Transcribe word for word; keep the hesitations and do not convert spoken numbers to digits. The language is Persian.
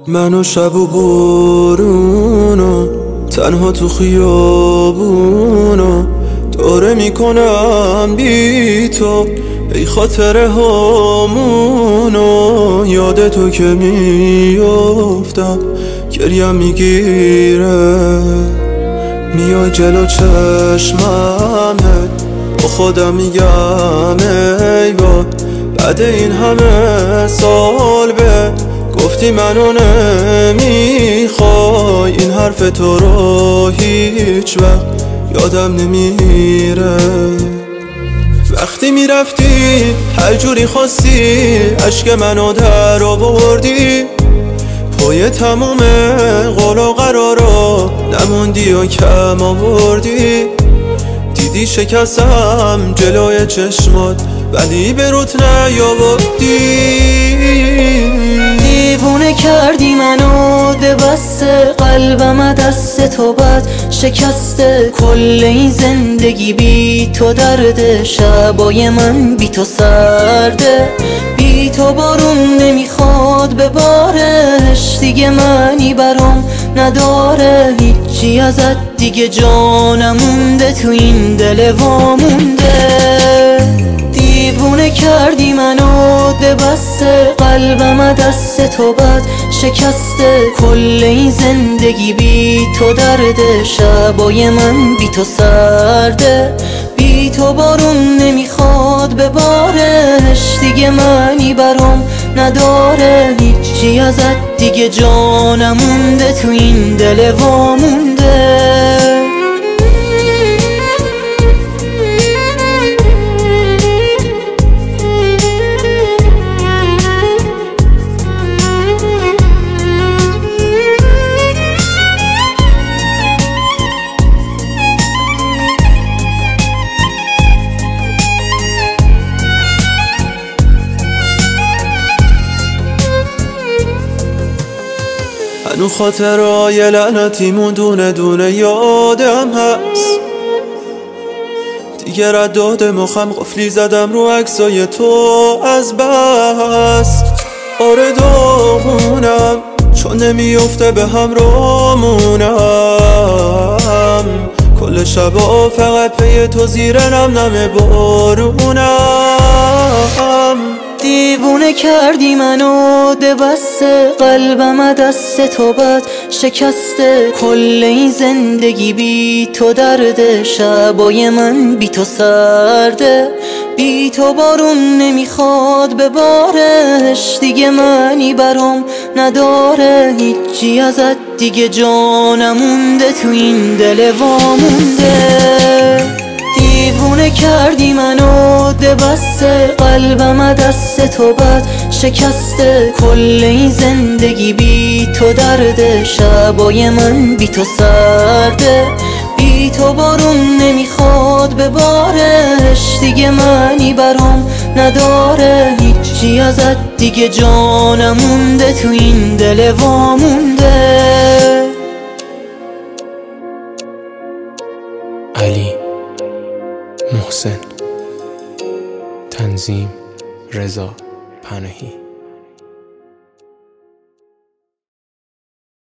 من و شب و بارونو تنها تو خیابونو دوره میکنم بی تو، ای خاطره هامونو. یاد تو که میافتم گریم میگیره، میای جلو چشممه، با خودم میگم ای وای بعد این همه سال به گفتی منو نمیخوای. این حرف تو رو هیچ وقت یادم نمیره. وقتی میرفتی هر جوری خواستی عشق منو در آوردی، پای تموم قول و قرارا نموندی و کم آوردی. دیدی شکستم جلوی چشمات ولی به روت نیاوردی. دیوونه کردی منو، ده بست قلبم دست تو بد شکسته. کل این زندگی بی تو درده، شبای من بی تو سرده. بی تو بارون نمیخواد به بارش، دیگه معنی برام نداره هیچی ازت دیگه. جانم مونده تو این دل وامونده. دیوونه کردی منو، ده بست قلبم دست تو بد شکسته. کل این زندگی بی تو درده، شبای من بی تو سرده. بی تو بارون نمیخواد به بارش، دیگه معنی برام نداره هیچی ازت دیگه. جانم مونده تو این دل وامونده. هنو خاطرهای لعنتیمون دونه دونه یادم هست. دیگه رد مخم قفلی زدم رو عکسای تو از بس. آره داغونم چون نمیفته به هم رامونم. کل شبا فقط پی تو زیر نم نم بارونم. دیوونه کردی منو، ده بست قلبم دست تو بد شکسته. کل این زندگی بی تو درده، شبای من بی تو سرده. بی تو بارون نمیخواد به بارش، دیگه معنی برام نداره هیچی ازت دیگه. جانم مونده تو این دل وامونده. دیوونه کردی منو، ده بست قلبم دست تو بد شکسته. کل این زندگی بی تو درده، شبای من بی تو سرده. بی تو بارون نمیخواد به بارش، دیگه معنی برام نداره هیچی ازت دیگه. جانم مونده تو این دل وامونده. علی محسن، تنظیم رضا پناهی.